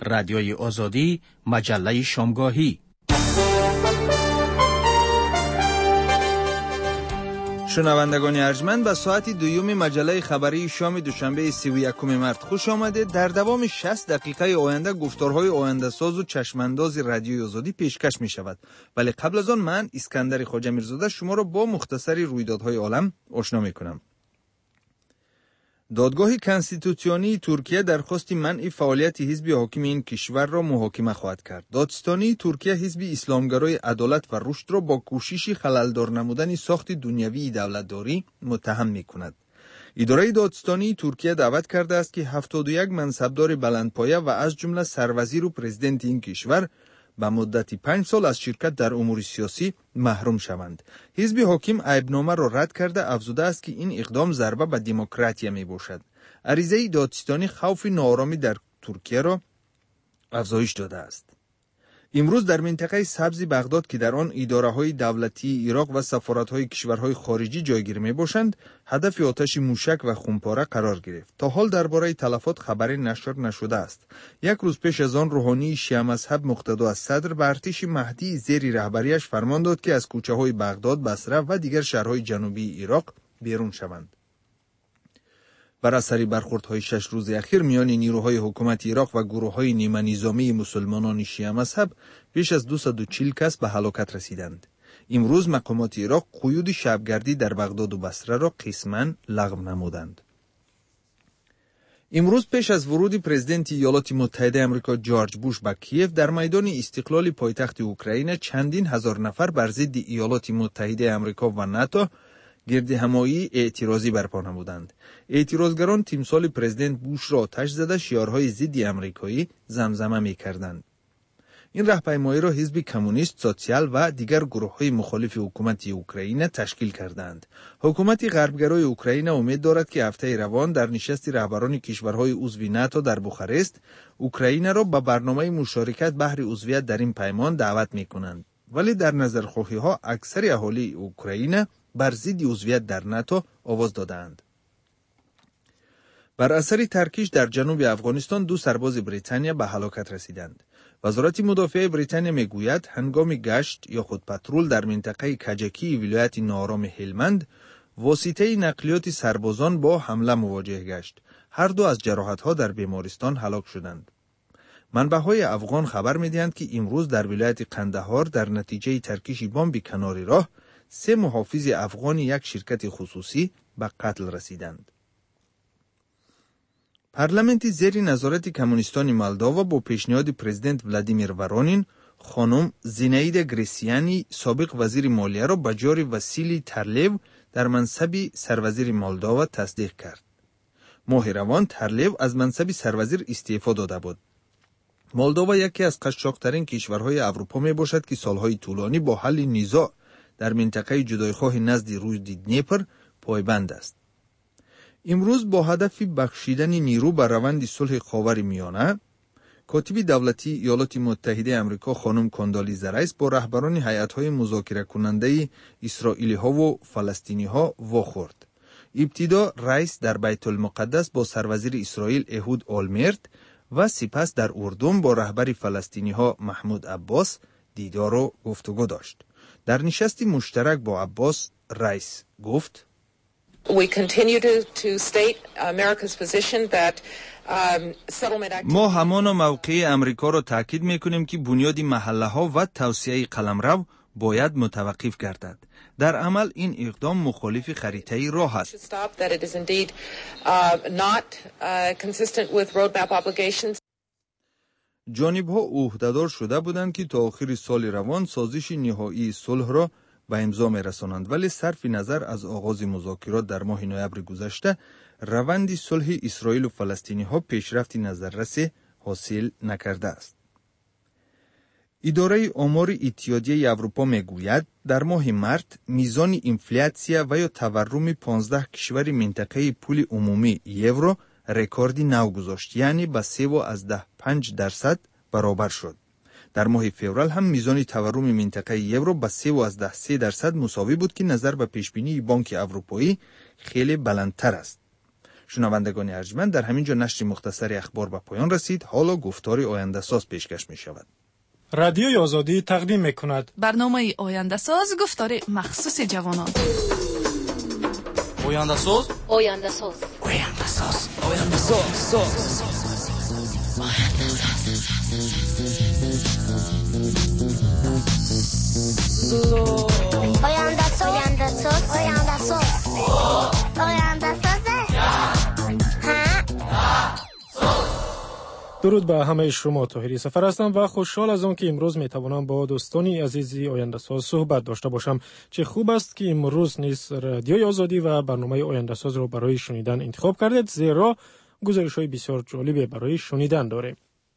رادیوی آزادی، مجله شامگاهی. شنوندگان ارجمند، به ساعت دوم مجله خبری شام دوشنبه 31 مارس خوش آمده. در دوام 60 دقیقه آینده گفتارهای آینده ساز و چشمانداز رادیوی آزادی پیشکش می شود. ولی قبل از آن من اسکندر خواجه میرزاده شما را با مختصری رویدادهای عالم آشنا می کنم. دادگاه کنستیتوسیونی ترکیه درخواست منع فعالیت حزب حاکم این کشور را محاکمه خواهد کرد. دادستانی ترکیه حزب اسلامگرای عدالت و رشد را با کوشش خللدار نمودن ساخت دنیوی دولتداری متهم می‌کند. اداره دادستانی ترکیه دعوت کرده است که 71 منصبدار بلندپایه و از جمله سروزیر و پرزیدنت این کشور به مدت 5 سال از شرکت در امور سیاسی محروم شوند. حزب حاکم عیبنامه را رد کرده افزوده است که این اقدام ضربه به دموکراسی می باشد. عریضه دادستانی خوف ناآرامی در ترکیه را افزایش داده است. امروز در منطقه سبز بغداد که در آن اداره‌های دولتی عراق و سفارت‌های کشورهای خارجی جایگیر می‌باشند، هدف آتش موشک و خونپاره قرار گرفت. تا حال درباره تلفات خبری نشر نشده است. یک روز پیش از آن روحانی شیعه مذهب مقتدا از صدر به ارتش مهدی زیر رهبریش فرمان داد که از کوچه‌های بغداد، بصره و دیگر شهرهای جنوبی عراق بیرون شوند. بر اثر برخوردهای 6 روز اخیر میان نیروهای حکومت عراق و گروه‌های نیمه نظامی مسلمانان شیعه مذهب بیش از 240 کس به هلاکت رسیدند. امروز مقامات عراق قیود شبگردی در بغداد و بصره را قسماً لغو نمودند. امروز پیش از ورود پرزیدنت ایالات متحده آمریکا جورج بوش به کیف در میدان استقلال پایتخت اوکراین چندین هزار نفر بر ضد ایالات متحده آمریکا و ناتو گرد همایی اعتراضی برپا نمودند. اعتراضگران تمثال پرزیدنت بوش را آتش زده شعارهای ضد آمریکایی زمزمه می‌کردند. این راهپیمایی را حزب کمونیست، سوسیال و دیگر گروه‌های مخالف حکومت اوکراین تشکیل کردند. حکومت غربگرای اوکراین امید دارد که هفته روان در نشست رهبران کشورهای عضو ناتو در بوخارست اوکراین را به برنامه مشارکت بهر عضویت در این پیمان دعوت می‌کنند. ولی در نظرخواهی‌ها اکثر اهالی اوکراین بر ضد عضویت در ناتو آواز دادند. بر اثر ترکیش در جنوب افغانستان 2 سرباز بریتانیا به هلاکت رسیدند. وزارت مدافع بریتانیا میگوید هنگام گشت یا خود پترول در منطقه کجکی ولایت ناآرام هلمند واسطه نقلیات سربازان با حمله مواجه گشت. هر دو از جراحت‌ها در بیمارستان هلاک شدند. منبع‌های افغان خبر می‌دهند که امروز در ولایت قندهار در نتیجه ترکیش بمب کنار راه 3 محافظ افغان یک شرکت خصوصی به قتل رسیدند. پارلمانت زیر نظارت کمونیستان مولداوا با پیشنهاد پرزیدنت ولادیمیر ورونین خانم زیناید گریسیانی سابق وزیر مالیه را به جای واسیلی ترلیو در منصب سروزیر مولداوا تصدیق کرد. ماه روان ترلیو از منصب سروزیر استعفا داده بود. مولداوا یکی از قشاق‌ترین کشورهای اروپا می باشد که سالهای طولانی با حل نزاع در منطقه جدایخواه نزد رود دنیپر پایبند است. امروز با هدف بخشیدن نیرو بر روند صلح خاورمیانه، کاتب دولتی ایالات متحده آمریکا خانم کاندالیزا رایس با رهبران هیئت‌های مذاکره کننده اسرائیلی‌ها و فلسطینی‌ها واخورد. ابتدا رایس در بیت المقدس با سروزیر اسرائیل اهود اولمرت و سپس در اردن با رهبر فلسطینی‌ها محمود عباس دیدار و گفتگو داشت. در نشستی مشترک با عباس رایس گفت: ما همان موقع امریکا را تاکید می‌کنیم که بنیاد محله‌ها و توسعه قلمرو باید متوقف گردد. در عمل این اقدام مخالف خریطه راه است. جانب‌ها عهده‌دار شده بودند که تا آخر سال روان سازش نهایی صلح را به امضا می‌رسانند، ولی صرف نظر از آغاز مذاکرات در ماه نوامبر گذشته روند صلح اسرائیل و فلسطینی‌ها پیشرفت نظررس حاصل نکرده است. اداره آمار اتحادیه اروپا میگوید در ماه مارس میزان انفلاسیا و یا تورم 15 کشور منطقه پول عمومی یورو رکوردی نو گذاشت، یعنی به 3.5% برابر شد. در ماه فوریه هم میزان تورم منطقه یورو به 3.3% مساوی بود که نظر به پیشبینی بانک اروپایی خیلی بلندتر است. شنوندگان ارجمند، در همین جا نشر مختصری اخبار به پایان رسید. حالا گفتار آینده ساز پیشکش می شود. رادیوی آزادی تقدیم میکند برنامه آینده ساز، گفتار مخصوص جوانان. آینده ساز، آینده ساز، آینده ساز، آینده ساز. آینده ساز، آینده ساز، آینده ساز، آینده ساز. درود به همه شما. طاهری سفر هستم و خوشحال از آن که امروز میتوانم با دوستانی عزیزی آینده ساز صحبت داشته باشم. چه خوب است که امروز نیز رادیوی آزادی و برنامه آینده ساز را برای شنیدن انتخاب کردید، زیرا گزارش‌های بسیار جالب برای شنیدن داریم.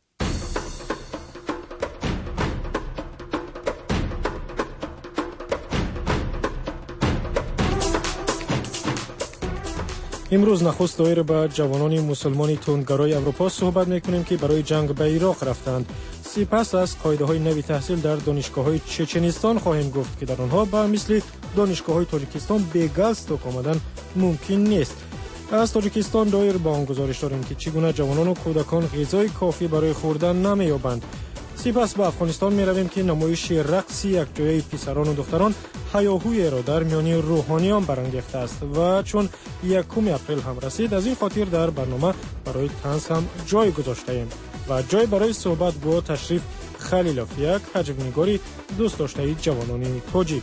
امروز نخست دایر به جوانان مسلمان تندگرای اروپا صحبت میکنیم که برای جنگ به عراق رفتند. سپس از قاعده‌های نوی تحصیل در دانشگاه‌های چچنستان خواهیم گفت که در آنها به مثل دانشگاه‌های تاجیکستان به گالستوک آمدن ممکن نیست. از تاجیکستان دایر به آن گزارش داریم که چگونه جوانان و کودکان غذای کافی برای خوردن نمی‌یابند. سپس به افغانستان می رویم که نمایش رقص یکجایی پسران و دختران هیاهوی را در میان روحانیان برانگیخته است و چون 1 اپریل هم رسید، از این خاطر در برنامه برای طنز هم جای گذاشته ایم و جای برای صحبت با تشریف خلیل افیک، حجم‌نگاری دوست داشته جوانان تاجیک.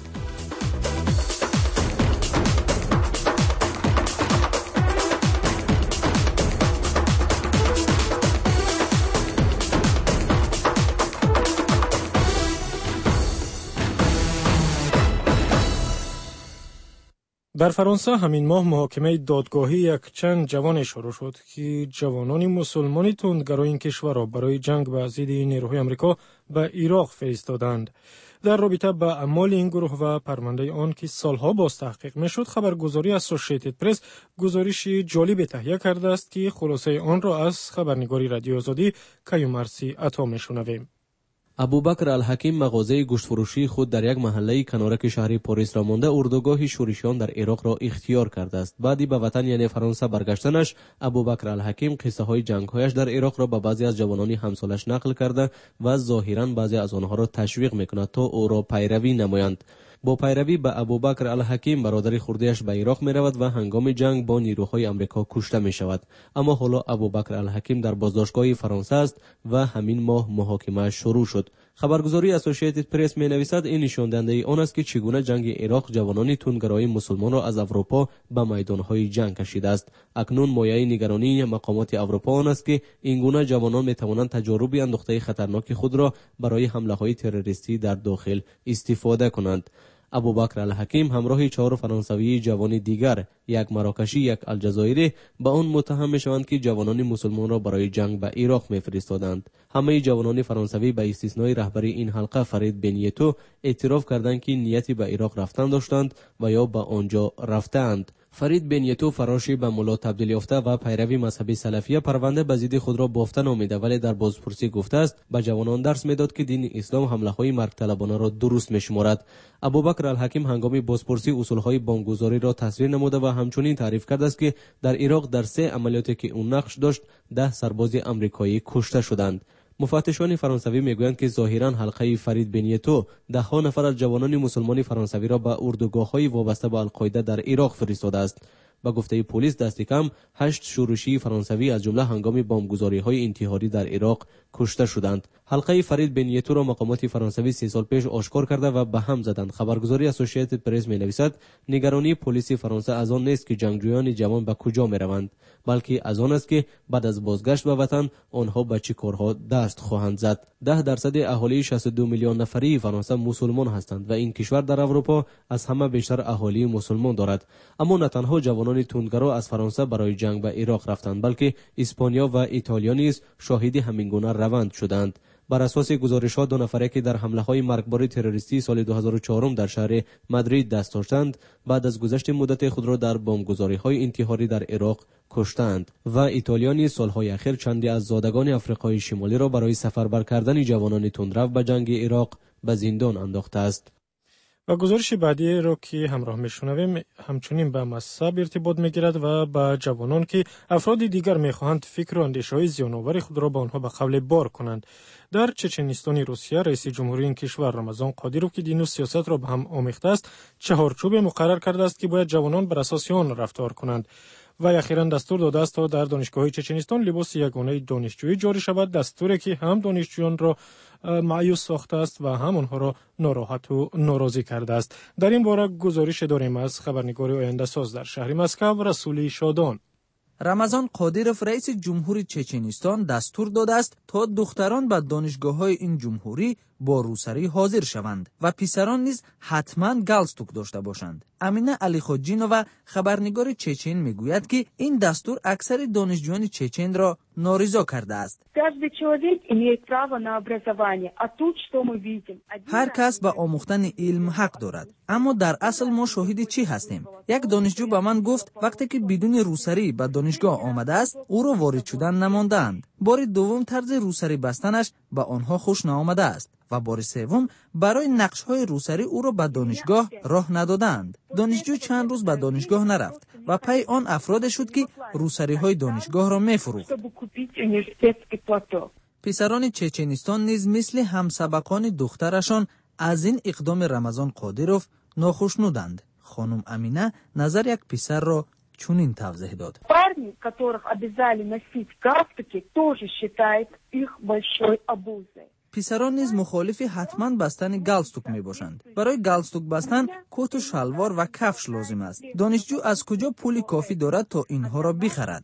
در فرانسه همین ماه محاکمه دادگاهی یک چند جوان شروع شد که جوانان مسلمانی تندگرای این کشور را برای جنگ به ضد نیروهای آمریکا به عراق فرستادند. در رابطه با اعمال این گروه و پرونده آن که سالها باز تحقیق میشد، خبرگزاری اسوسییتد پرس گزارش جالب تهیه کرده است که خلاصه آن را از خبرنگاری رادیو آزادی کیوم ارسی عطا میشنویم. ابوبکر الحکیم مغازه گوشت فروشی خود در یک محله کنارک شهر پاریس را مانده اردوگاه شورشیان در عراق را اختیار کرده است. بعدی به وطن یعنی فرانسه برگشتنش، ابوبکر الحکیم قصه های جنگ‌هایش در عراق را به بعضی از جوانان همسالش نقل کرده و ظاهراً بعضی از آنها را تشویق می‌کند تا او را پیروی نمایند. با پیروی به ابوبکر الحکیم، برادر خرده‌اش به عراق می‌رود و هنگام جنگ با نیروهای آمریکا کشته می‌شود. اما حالا ابوبکر الحکیم در بازداشتگاه فرانسه است و همین ماه محاکمه شروع شد. خبرگزاری اسوسییتد پرس می‌نویسد این نشان دهنده آن است که چگونه جنگ عراق جوانان تندگرای مسلمان را از اروپا به میدان‌های جنگ کشیده است. اکنون مایه نگرانی مقامات اروپا آن است که این گونه جوانان می‌توانند تجارب اندوخته خطرناک خود را برای حمله‌های تروریستی در داخل استفاده کنند. ابوبکر الحکیم همراه 4 فرانسوی جوان دیگر، یک مراکشی، یک الجزایری، به آن متهم می‌شوند که جوانان مسلمان را برای جنگ به عراق می‌فرستادند. همه جوانان فرانسوی به استثنای رهبر این حلقه فرید بنیتو اعتراف کردند که نیتی به عراق رفتن داشتند و یا به آنجا رفتند. فرید بنیتو فراشی به ملا تبدیل یافته و پیروی مذهب سلفیه پرونده به ضد خود را بافته نامیده، ولی در بازپرسی گفته است به جوانان درس میداد که دین اسلام حمله‌های مرگ طلبانه را درست می‌شمارد. ابوبکر الحکیم هنگام بازپرسی اصولهای بمبگذاری را تصریح نموده و همچنین تعریف کرده است که در عراق در 3 عملیاتی که اون نقش داشت 10 سرباز آمریکایی کشته شدند. مفتشان فرانسوی میگویند که ظاهراً حلقه فرید بنیتو 10 نفر از جوانان مسلمان فرانسوی را به اردوگاه‌های وابسته به القاعده در عراق فرستاده است. با گفته پلیس دست کم 8 شورشی فرانسوی از جمله هنگام بمبگذاری‌های انتحاری در عراق کشته شدند. حلقه فرید بنیتو را مقامات فرانسوی 3 سال پیش آشکار کرده و به هم زدند. خبرگزاری اسوسییتد پرس می‌نویسد نگرانی پلیس فرانسه از آن نیست که جنگجویان جوان به کجا می‌روند، بلکه از آن است که بعد از بازگشت به وطن آنها به چه کارها دست خواهند زد. 10% اهالی 62 میلیون نفری فرانسه مسلمان هستند و این کشور در اروپا از همه بیشتر اهالی مسلمان دارد. اما نه تنها جوانان تندگرا از فرانسه برای جنگ به عراق رفتند، بلکه اسپانیا و ایتالیا نیز شاهد همین گونه روند شدند. بر اساس گزارش‌ها 2 نفره که در حمله‌های مرگبار تروریستی سال 2004 در شهر مادرید دست داشتند، بعد از گذشت مدت خود را در بمبگذاری‌های انتحاری در عراق کشتند و ایتالیا نیز سال‌های اخیر چندی از زادگان آفریقای شمالی را برای سفربر کردن جوانان تندرو به جنگ عراق به زندان انداخته است. و گزارش بعدی را که همراه میشنویم همچنین به مذهب ارتباط میگیرد و به جوانان که افراد دیگر میخواهند فکر و اندیشه‌های زیان‌آور خود را به آنها به قبول بار کنند. در چچنیستان روسیه رئیس جمهوری این کشور رمضان قادیروف که دین و سیاست را به هم آمیخته است چهارچوب مقرر کرده است که باید جوانان بر اساس آن رفتار کنند و اخیراً دستور داده است تا در دانشگاه‌های چچنیستان لباس یگانه دانشجویی جاری شود، دستوری که هم دانشجویان را مایوس ساخته است و هم آنها را ناراحت و ناراضی کرده است. در این باره گزارش داریم از خبرنگار آینده ساز در شهر مسکو رسول شادان. رمضان قادیروف رئیس جمهوری چچنیستان دستور داده است تا دختران به دانشگاه‌های این جمهوری با روسری حاضر شوند و پسران نیز حتما گالستوک داشته باشند. امینه علیخوجینووا خبرنگار چچن میگوید که این دستور اکثر دانشجویان چچن را نارضا کرده است. هر کس به آموختن علم حق دارد، اما در اصل ما شاهد چی هستیم؟ یک دانشجو به من گفت وقتی که بدون روسری به دانشگاه آمده است او را وارد شدن نماندند. بار دوم طرز روسری بستنش به آنها خوش نآمده است و بار سوم برای نقش‌های روسری او را به دانشگاه راه ندادند. دانشجو چند روز به دانشگاه نرفت و پی آن افراد شد که روسری‌های دانشگاه را می‌فروخت. پسران چچنیستان نیز مثل همسبقان دخترشان از این اقدام رمضان قادیروف ناخوشنودند. خانم امینه نظر یک پسر را چنین توضیح داد. پسران نیز مخالف حتما بستن گالستوک می باشند. برای گالستوک بستن کت و شلوار و کفش لازم است. دانشجو از کجا پول کافی دارد تا اینها را بخرد؟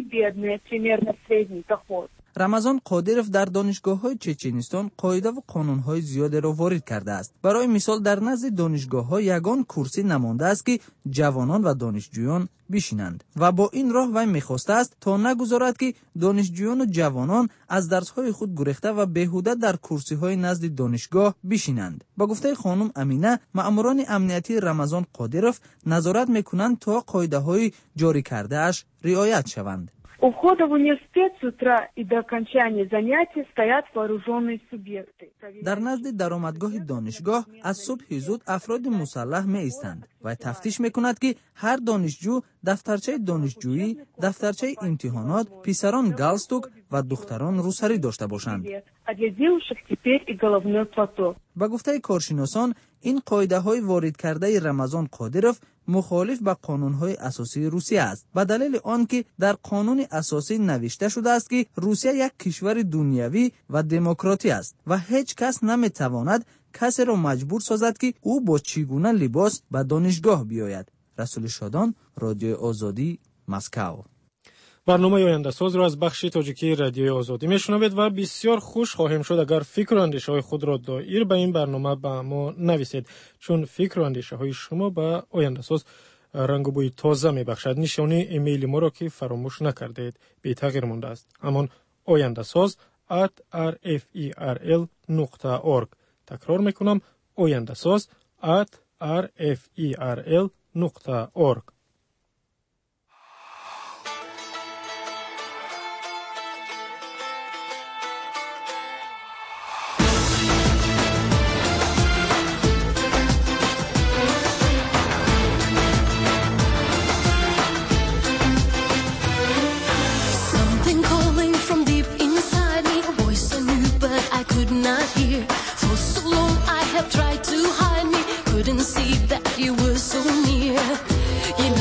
رمضان قادیروف در دانشگاه‌های چچنیستان قاعده و قانون‌های زیادی را وارد کرده است. برای مثال در نزد دانشگاه‌ها یگان کرسی نمانده است که جوانان و دانشجویان بشینند و با این راه وی می‌خواسته است تا نگذارد که دانشجویان و جوانان از درس‌های خود گریخته و بیهوده در کرسی‌های نزد دانشگاه بشینند. با گفته خانم امینه، مأموران امنیتی رمضان قادیروف نظارت می‌کنند تا قاعده‌های جاری کرده اش رعایت شوند. У входа в университет с утра и до окончания занятий стоят вооруженные субъекты. در نزد درآمدگاه دانشگاه از صبح زود افراد مسلح می ایستند و تفتیش میکند که هر دانشجو دفترچه دانشجویی، دفترچه امتحانات، پسران گالستوک و دختران روسری داشته باشند. با گفته کارشناسان این قاعده های وارد کرده رمضان قادیروف مخالف با قانون‌های اساسی روسیه است، به دلیل آنکه در قانون اساسی نوشته شده است که روسیه یک کشور دنیوی و دموکراتی است و هیچ کس نمیتواند کسی را مجبور سازد که او با چگونه لباس به دانشگاه بیاید. رسول شادان، رادیو آزادی، مسکو. برنامه آینده ساز را از بخش تاجیکی رادیو آزادی میشنوید و بسیار خوش خواهیم شد اگر فکر و اندیشه های خود را دایر به این برنامه به ما نویسید، چون فکر و اندیشه های شما به آینده ساز رنگ و بوی تازه میبخشد. نشانی ایمیل ما را که فراموش نکردید بی تغییر مانده است، همان oyandasaz@rferl.org. تکرار میکنم oyandasaz@rferl.org. Tried to hide me, couldn't see that you were so near. You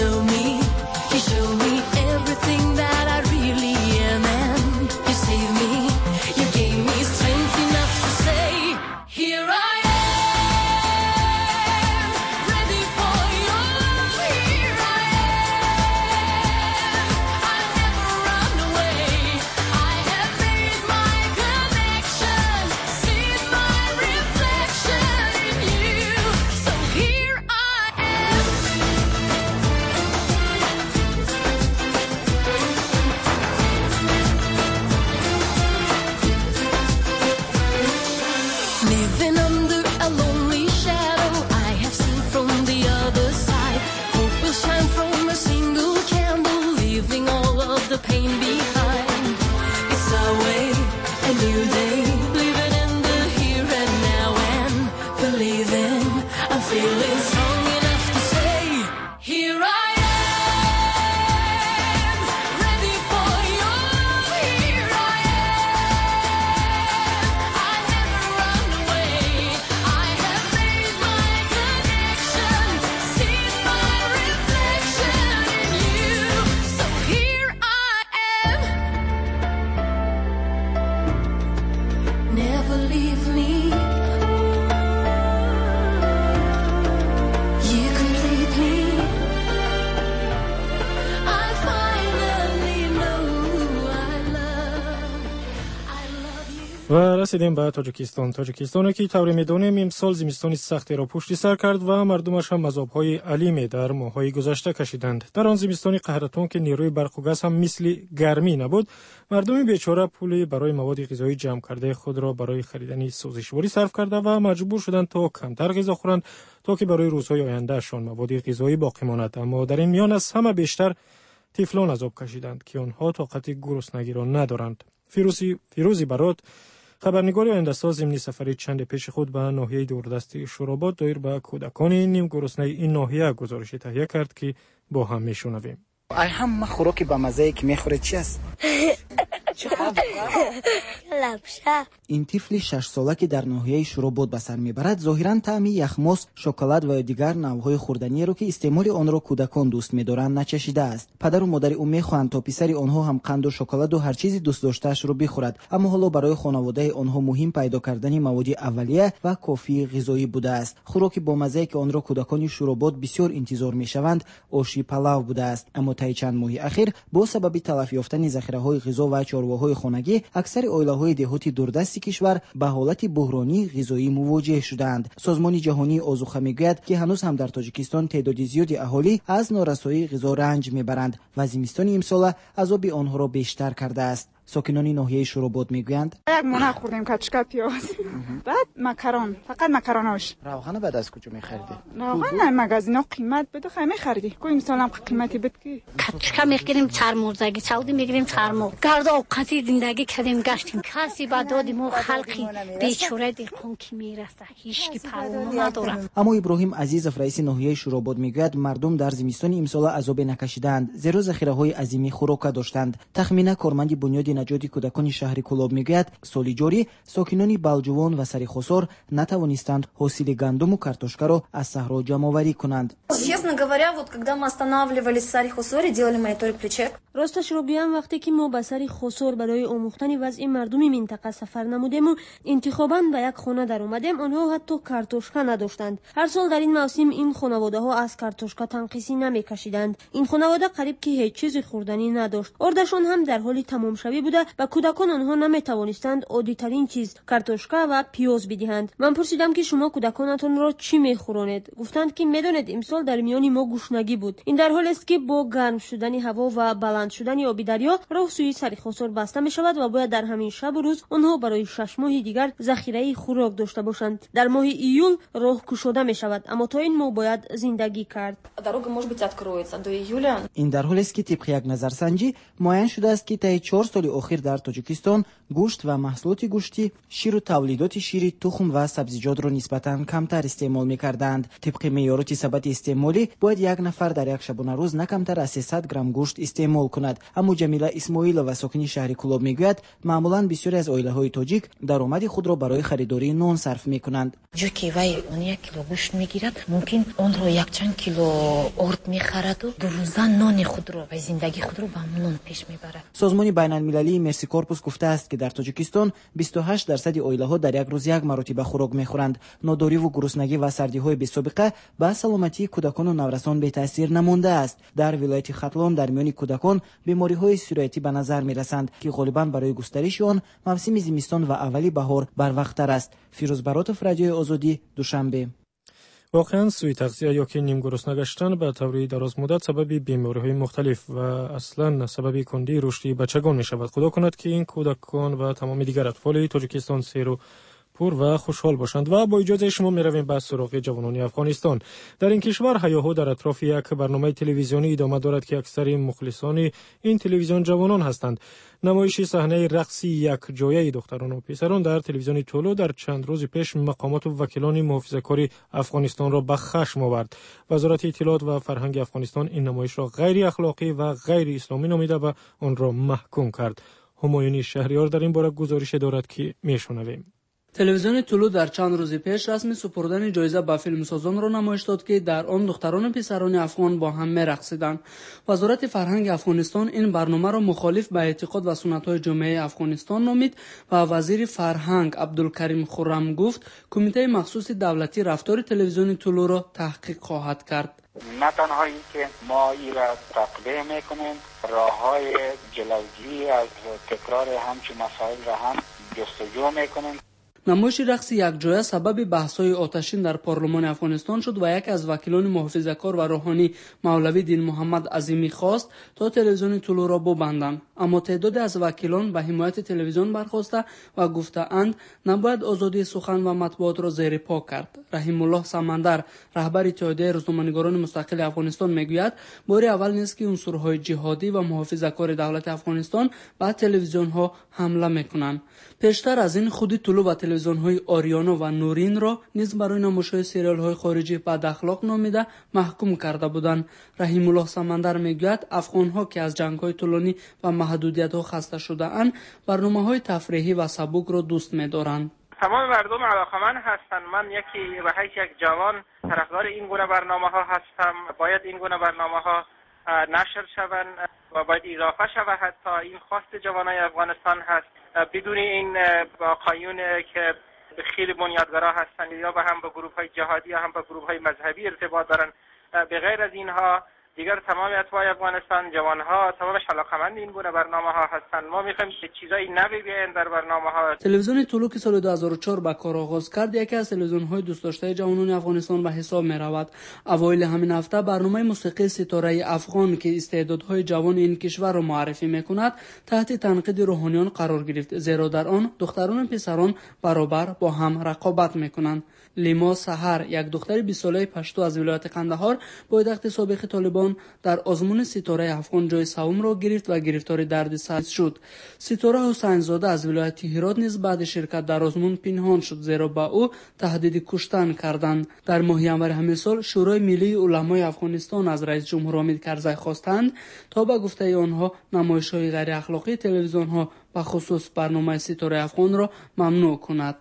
leave me. You complete me. I finally know who I love. I love you. و رسیدیم به تاجیکستانی که طوری میدونیم امسال زمستانی سختی را پشت سر کرد و مردمش هم عذاب‌های علیمی در ماه‌های گذشته کشیدند. در آن زمستانی قهرتون که نیروی برق و گاز هم مثل گرمی نبود، مردم بیچاره پولی برای مواد غذایی جمع کرده خود را برای خریدن سوزشواری صرف کرده و مجبور شدند تا کمتر غذا خورند تا که برای روزهای آیندهشان مواد غذایی باقی ماند. اما در این میان از همه بیشتر طفلان عذاب کشیدند که آنها طاقت گرسنگی را ندارند. فیروزی برات، خبرنگار آینده ساز، ضمن سفری چند پیش خود به ناحیه دوردست شوراباد دایر به کودکان نیم گرسنه این ناحیه گزارش تهیه کرد که با هم میشنویم. هم خوراکی با مزه که میخوره چی است؟ این طفل 6 ساله که در ناحیه شوراباد به سر میبرد ظاهرا طعم یخماس، شکلات و دیگر نوعهای خوردنی را که استعمال آن را کودکان دوست می‌دارند نچشیده است. پدر و مادر او می‌خواهند تا پسر آنها هم قند و شکلات و هر چیزی دوست داشته‌اش را بخورد، اما حالا برای خانواده آنها مهم پیدا کردن مواد اولیه و کافی غذایی بوده است. خوراکی با مزه که آن را کودکان شوراباد بسیار انتظار می‌شوند آشی پلاو بوده است، اما طی چند ماه اخیر با سبب تلف یافتن ذخیره‌های غذا و چارواهای خانگی اکثر عائله‌های دهاتی دوردست کشور به حالت بحرانی غذایی مواجه شدند. سازمان جهانی آذوقه میگوید که هنوز هم در تاجیکستان تعداد زیادی اهالی از نارسایی غذا رنج میبرند و زمستان امسال عذاب آنها را بیشتر کرده است. ساکنان ناحیه شوراباد میگویند یک مونه خوردیم کچکا پیاز، بعد مکرون، فقط مکروناش. روغن بعد از کجا میخریدی؟ روغن مغازینا قیمت بده خیلی میخریدی. کو امسال هم قیمتی بده کی؟ کچکا میگیریم چرموزگی، چاودی میگیریم چرمو. گرد اوقاتی زندگی کردیم گشتیم. کسی با دادیم و خلقی بیچاره دیگه کی میرسه. هیچ کی پروا نداره. اما ابراهیم عزیزов رئیس ناحیه شوراباد میگوید مردم در زمستان امسال عذاب نکشیدند، زیرا ذخیره‌های عظیمی خوراک داشتند. تخمین کارمند بنیاد نجات کودکان شهر کلاب میگوید سال جاری ساکنان بالجوان و سرخوسار نتوانستند حاصل گندم و کارتوشکا را از صحرا جمع آوری کنند. Честно говоря, вот когда мы останавливались в Сарихосоре, делали мониторинг ключек. راستش رو بیان وقتی که ما به سر خسور برای آموختن وضع مردم منطقه سفر نمودیم و انتخاباً به یک خانه در اومدیم، آنها حتی کارتوشکا نداشتند. هر سال در این موسم این خانواده ها از کارتوشکا تنقیسی نمیکشیدند. این خانواده قریب که هیچ چیز خوردنی نداشت. اردشان هم در حال تمام شوی بوده و کودکان آنها نمیتوانستند عادی ترین چیز کارتوشکا و پیاز بدهند. من پرسیدم که شما کودکانتون را چی میخورانید؟ گفتند که میدونید امسال در میان ما گشنگی بود. این در حالی است که با گرم شدن هوا و بلند شدن آب دریا راه سوی سرخوسور بسته می شود و باید در همین شب و روز آنها برای 6 ماه دیگر ذخیره خوراک داشته باشند. در ماه ایول راه گشوده می شود، اما تا این ماه باید زندگی کرد. این در حالی است که طبق یک نظرسنجی معین شده است که طی 4 سال اخیر در تاجیکستان گوشت و محصولات گوشتی، شیر و تولیدات شیر، تخم و سبزیجات را نسبتاً کمتر استعمال می‌کردند. طبق معیارات ثبت استعمالی باید یک نفر در یک شبانه روز نه کمتر از 300 گرم گوشت استعمال کند. اما جمیله اسماعیل و ساکن شهر کلاب میگوید معمولاً بسیاری از عائله‌های تاجیک درآمد خود را برای خریداری نان صرف می‌کنند. جو که وای اون 1 کیلو گوشت میگیرد، ممکن اون رو یک چند کیلو ارد می‌خرد و دو روزه نان خود را و زندگی خود را با نان پیش می‌برد. سازمان بین‌المللی مرسی کورپوس گفته است که در تاجیکستان 28% عائله‌ها در یک روز یک مرتبه خوراک می‌خورند. ناداری و گرسنگی و سردی‌های بی‌سابقه به سلامتی کودکان و نورسان بی تاثیر نمانده است. در ولایت ختلان در میان کودکان بیماری‌های سرایتی به نظر می‌رسند که غالباً برای گسترش آن موسم زمستان و اولی بهار بر وقت‌تر است. فیروز برات، رادیوی آزادی، دوشنبه. واقعا سوی تغذیه یا که نیم گرسنه گشتن به طور دراز مدت سبب بیماری‌های مختلف و اصلاً سبب کندی رشدی بچگان می‌شود. خدا کند که این کودکان و تمام دیگر اطفال تاجیکستان سیر و پر و خوشحال باشند. و با اجازه شما می‌رویم به سراغ جوانان افغانستان. در این کشور هیاهو در اطراف یک برنامه تلویزیونی ادامه دارد که اکثر مخلصان این تلویزیون جوانان هستند. نمایش صحنه رقصی یک جایه دختران و پسران در تلویزیون تولو در چند روز پیش مقامات و وکیلان محافظه‌کار افغانستان را به خشم آورد. وزارت اطلاعات و فرهنگ افغانستان این نمایش را غیر اخلاقی و غیر اسلامی نامیده و آن را محکوم کرد. همایونی شهریار در این باره گزارش دارد که میشنویم. تلویزیون طلوع در چند روز پیش رسمی سپردن جایزه به فیلمسازان را نمایش داد که در آن دختران و پسران افغان با هم می‌رقصیدند. وزارت فرهنگ افغانستان این برنامه را مخالف به اعتقاد و سنت‌های جامعه افغانستان نامید و وزیر فرهنگ عبدالکریم خرم گفت کمیته مخصوص دولتی رفتار تلویزیون طلوع را تحقیق خواهد کرد. نه تنها این که ما این را تقبیح میکنیم، راه‌های جلوگیری از تکرار همچین مسائل را هم جستجو میکنیم. نمایش رقص یکجایه سبب بحث‌های آتشین در پارلمان افغانستان شد و یک از وکیلان محافظه‌کار و روحانی مولوی دین محمد عظیمی خواست تا تلویزیون طلوع را ببندند، اما تعداد از وکیلان به حمایت تلویزیون برخاسته و گفته‌اند نباید آزادی سخن و مطبوعات را زیر پا کرد. رحیم الله سمندر رهبر اتحادیه روزنامه‌نگاران مستقل افغانستان میگوید بار اول نیست که عنصرهای جهادی و محافظه‌کار دولت افغانستان به تلویزیون‌ها حمله می‌کنند. پیشتر از این خود طلوع و تلویزیون‌های آریانا و نورین را نیز برای نمایش‌های سریال‌های خارجی بد اخلاق نامیده محکوم کرده بودند. رحیم الله سمندر میگوید افغان‌ها که از جنگ‌های طولانی و محدودیت‌ها خسته شده‌اند برنامه‌های تفریحی و سبک را دوست می‌دارند. تمام مردم علاقمند هستند. من به حیث یک جوان طرفدار این گونه برنامه‌ها هستم. باید این گونه برنامه‌ها نشر شوند و باید اضافه شود. حتی این خواست جوانای افغانستان هست بدون این آقایون که خیلی بنیادگرا هستند یا به هم به گروه‌های جهادی یا هم به گروه‌های مذهبی ارتباط دارند. به غیر از اینها دیگر تمام اتباع افغانستان جوانها تمامش علاقمند این گونه برنامه‌ها هستند. ما می‌خوایم که چیزایی نبینیم در برنامه‌ها. تلویزیون طلوع که سال 2004 به کار آغاز کرد یکی از تلویزیون‌های دوست داشته جوانان افغانستان به حساب می‌رود. اوایل همین هفته برنامه موسیقی ستاره افغان که استعدادهای جوان این کشور را معرفی می‌کند تحت تنقید روحانیان قرار گرفت، زیرا در آن دختران و پسران برابر با هم رقابت می‌کنند. لیما سحر یک دختر 20 ساله پشتو از ولایت قندهار پایتخت سابق طالبان در آزمون ستاره افغان جای سوم را گرفت و گرفتار دردسر شد. ستاره حسین زاده از ولایت هرات نیز بعد شرکت در آزمون پنهان شد، زیرا به او تهدید کشتن کردند. در ماه ینور همین سال شورای ملی علمای افغانستان از رئیس جمهور حامد کرزی خواستند تا به گفته آنها نمایش‌های غیر اخلاقی تلویزیون‌ها به خصوص برنامه ستاره افغان را ممنوع کند.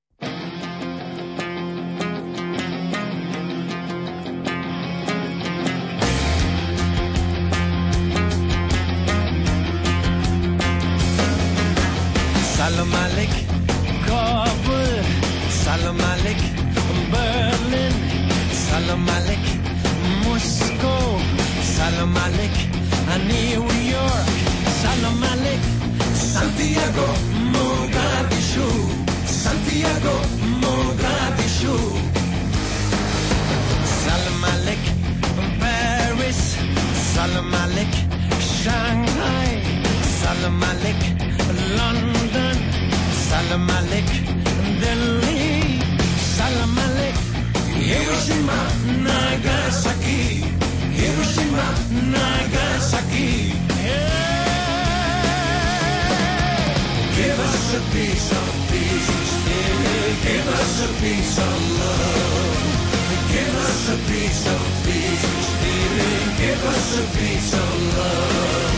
Salam Alik, Kabul, Salam Alik, Berlin, Salam Alik, Moscow, Salam Alik, New York, Salam Alik, Santiago, Mogadishu, Santiago, Mogadishu, Salam Alik, Paris, Salam Alik, Shanghai, Salam Alik, London, Salam Alik, Delhi, Salam Alik, Hiroshima, Nagasaki, Hiroshima, Nagasaki. Yeah. Give us a piece of peace, give us a piece of love. Give us a piece of peace, give us a piece of love.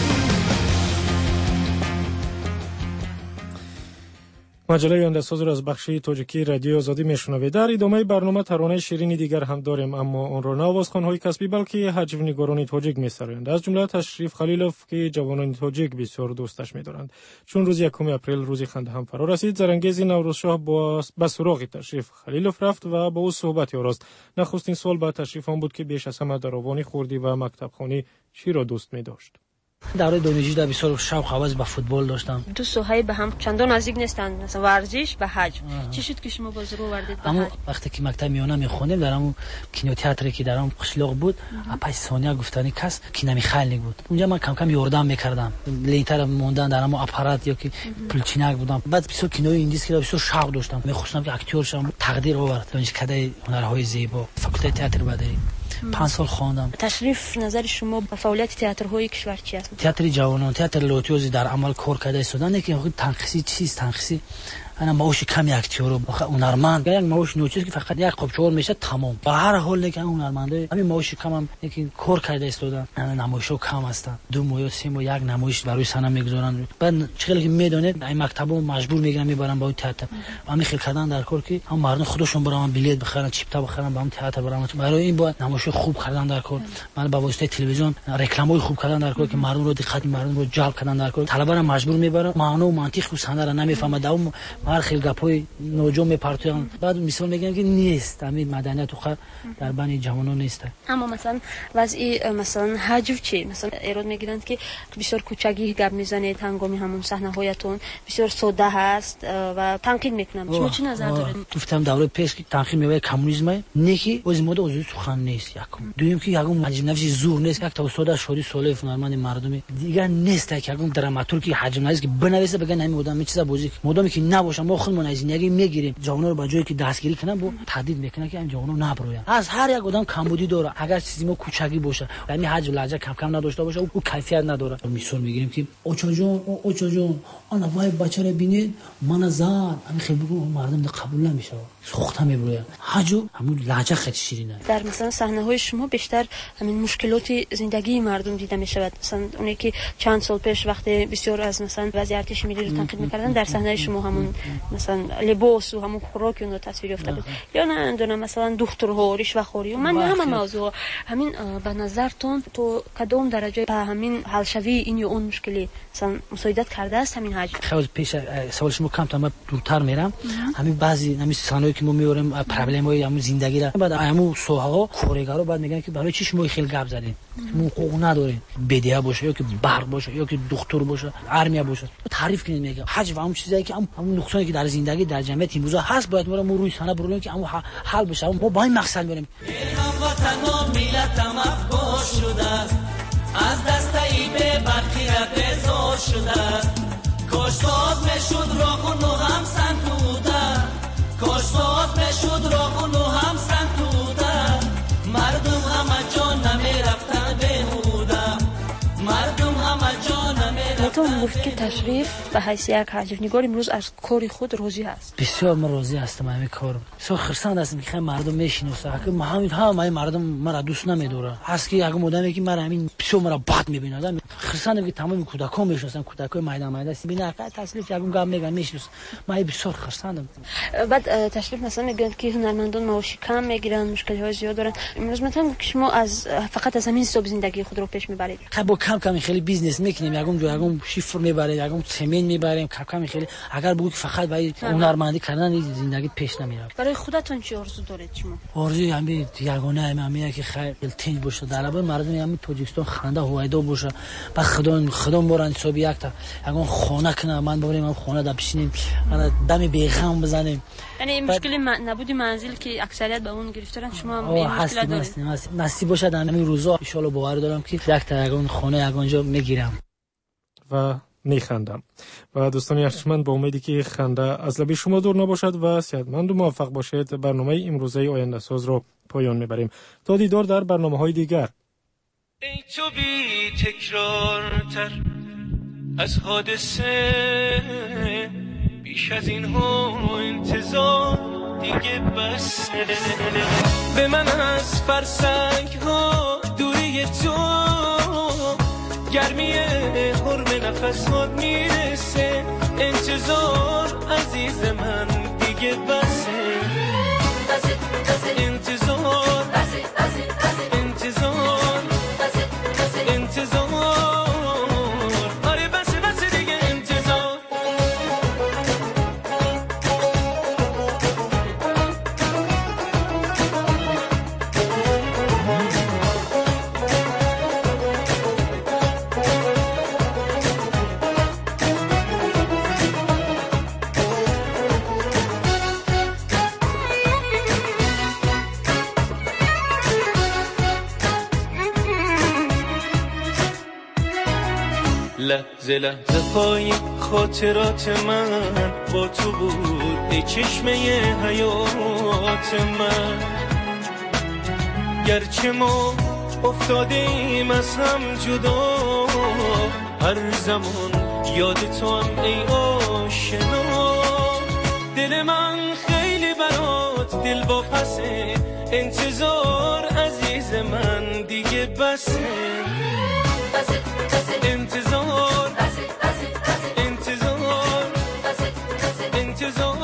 مجله اندساز را از بخش تاجیکی رادیو آزادی میشنوید. در ادامه برنامه ترانه شیرینی دیگر هم داریم، اما آن را نه آوازخوان‌های کسبی بلکه هجونگاران تاجیک می‌سرایند. از جمله تشریف خلیلوف که جوانان تاجیک بسیار دوستش می‌دارند. چون روز 1 اپریل روز خنده هم فرا رسید، زرنگیز نوروز شاه به سراغ تشریف خلیلوف رفت و با او صحبتی آراست. نخستین سوال با تشریف آن بود که بیش از همه در آوانی خوردی و مکتبخوانی چی را دوست می‌داشت. دوره دانشجویی در بسیار شوق حواس به فوتبال داشتم. دو سوهای به هم چندان نزدیک نیستند، مثلا ورزش و حج. چی شد که شما باز رو وردید به حج؟ وقتی که مکتب میانه میخوندیم در همون کینوتئاتری که در همون قشلاق بود، اپای سونیا گفتنی کس کینمی خیلی بود. اونجا من کم کم یاردم میکردم. لیتر موندن در همون آپارات یا که پلچینک بودم. بعد بسیار کینوی اندیس که بسیار شوق داشتم. میخواستم که اکتور شم. تقدیر آورد دانشکده هنرهای زیبا، فاکولته تئاتر بدری. 5 سال خواندم. تشریف نظر شما به فعالیت تئاترهای کشور چی است؟ تئاتر جوانان، تئاتر لوتیوزی در عمل کار کرده سودان که خود تنقیسی چیست؟ تنقیسی انا معاش کمی اکتیور هنرمند یک معاش نوچیز که فقط یک قبچور میشه تمام. به هر حال که هنرمنده همین معاش کم هم یکی کار کرده استودن نمایشو کم هستن 2 ماه یا 3 ماه یک نمایش برای سنه میگذارن. بعد چقدر که میدونه این مکتبو مجبور میگیرن میبرن با تئاتر. همین خیلی کردن در کار که هم مردم خودشون برام بلیط بخرن چیپتا بخرن با هم تئاتر برام. برای این با نمایش خوب کردن در کار. من با واسطه تلویزیون رکلامای خوب کردن در کار که مردم رو دقت مردم رو جلب کردن در کار. طلبه را مجبور میبرن معنا و منطق خو سنه را نمیفهمه دوم هر خیلی گپای نوجو میپرتون. بعد مثال میگم که نیست همین مدنیت خو در بین جوانان نیست. اما مثلا وضعی مثلا حجو چی مثلا ایراد میگیرند که بسیار کوچگی گپ میزنید هنگامی همون صحنه هایتون بسیار ساده هست و تنقید میکنم. شما چی نظر دارید؟ گفتم دوره پیش که تنقید میوه کمونیسم نیکی از مود از سخن نیست. یکم دویم که یکم حجم نفسی زور نیست. یک تا استاد شادی ساله هنرمند مردم دیگه نیست که یکم دراماتورگی حجم نیست که بنویسه بگن همین مدام چیزا بازی مدامی که نباشه ما خودمون از زندگی میگیریم جوونا رو با جایی که دستگیری کنن با تهدید میکنن که این جوونا نبروین. از هر یک آدم کمبودی داره. اگر چیزی ما کوچگی باشه یعنی حجم لهجه کم کم نداشته باشه او کیفیت نداره. مثال میگیریم که اوچا جون انا وای بچه رو بینید من زار همین خیلی بگو مردم قبول نمیشه سوخته میبروین. حجو همون لهجه خیلی شیرینه. در مثلا صحنه های شما بیشتر همین مشکلات زندگی مردم دیده میشود. مثلا اونی که چند سال پیش وقتی بسیار از مثلا وضعیت ملی رو تنقید میکردن در صحنه شما همون مثلا لباس و همون خوراک اون رو تصویر افتاده بود یا نه اندونه مثلا دخترها رشوه‌خوری و من همه موضوع همین به نظرتون تو کدوم درجه به همین حل شوی این یا اون مشکلی مثلا مساعدت کرده است همین حجم؟ خیلی پیش سوال شما کم تا من دورتر میرم. همین بعضی همین صحنه‌ای که ما میوریم پرابلم‌های همون زندگی را بعد همون سوها کارگرا بعد میگن که برای چی شما خیلی گپ زدین ما حقوق نداریم بدیه باشه یا که برق باشه یا که دکتر باشه ارمیا باشه تعریف کنید میگه حج و همون چیزایی که همون نقصانی که در زندگی در جمعیت این روزا هست باید ما رو روی صحنه برونیم که همون حل بشه. ما با این مقصد بریم. هموطن و ملتم افغان شده از دستایی به برخی رفضا شده کاش باز میشد راه و نو هم سنتوده کاش باز میشد راه و نو هم سنتوده مردم همه جان نمیرفتن بهوده مردم همه جان نمیرفتن. میتونم گفت که تشریف به حیث یک حجم‌نگار امروز از کاری خود راضی هست؟ بسیار من راضی هستم همین کار. سو خرسند هستم که خیلی مردم میشناسه که محمد همه مردم مرا دوست نمیداره. هست که یک مدامی که مرا همین بسیار مرا بد میبینه. خرسندم که تمام کودکان میشناسم کودکای میدان است ببینه که تشریف یکم گام میگن میشناسم. من بسیار خرسندم. بعد تشریف مثلا میگن که هنرمندان معاش کم میگیرن مشکل‌های زیاد دارن. امروز مثلا شما از فقط از همین حساب زندگی خود رو پیش میبرید؟ با کم خیلی بیزنس میکنیم یکم شیفر میبریم یکم سمین میبریم کم خیلی. اگر بگو که فقط برای هنرمندی کردن زندگی پیش نمیره. برای خودتون چی آرزو دارید شما؟ آرزوی همین یگانه همین که خیلی تنج باشه در لبه مردم همین تاجیکستان خنده هویدا باشه بعد خدا مورن حساب یک تا یگان خانه کنه من ببریم خانه دا بشینیم دم بیغم بزنیم. یعنی این مشکل نبودی منزل که اکثریت به اون گرفتارن شما هم این مشکل دارید؟ نصیب باشه در همین روزا ان شاء الله باور دارم که یک تا یگان خانه یگانجا میگیرم و میخندم. و دوستان ارجمند با امیدی که خنده از لب شما دور نباشد و صحتمند و موفق باشید برنامه امروزه آینده ساز رو پایان میبریم تا دیدار در برنامه‌های دیگر. ای تو بی تکرارتر از حادثه بیش از این ها انتظار دیگه بس به من از فرسنگ ها دوری تو گرمی حرم نفسات میرسه انتظار عزیز من دیگه بسه انتظار انتظار انتظار آره بسه دیگه انتظار لحظه لحظه های خاطرات من با تو بود ای چشمه حیات من گرچه ما افتادیم از هم جدا هر زمان یاد تو هم ای آشنا دل من خیلی برات دل با پسه، انتظار عزیز من دیگه بسه، انتظار